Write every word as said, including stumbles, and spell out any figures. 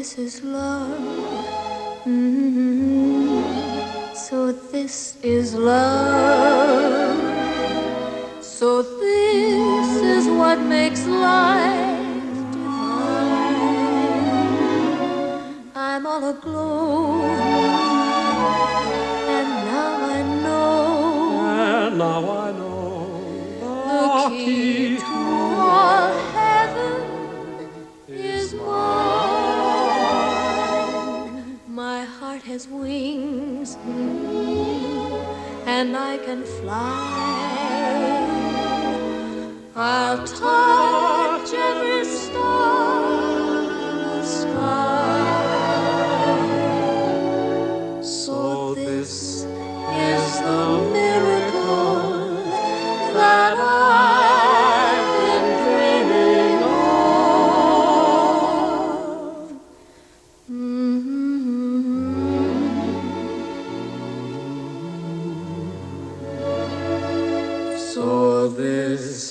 this is love. Mm-hmm. So this is love. So this is what makes life divine. I'm all aglow, and now I know. And now I know The key to all heaven is mine. My heart has wings, and I can fly. I'll touch every star in the sky. So this is the miracle that I've been dreaming of. Mm-hmm. So this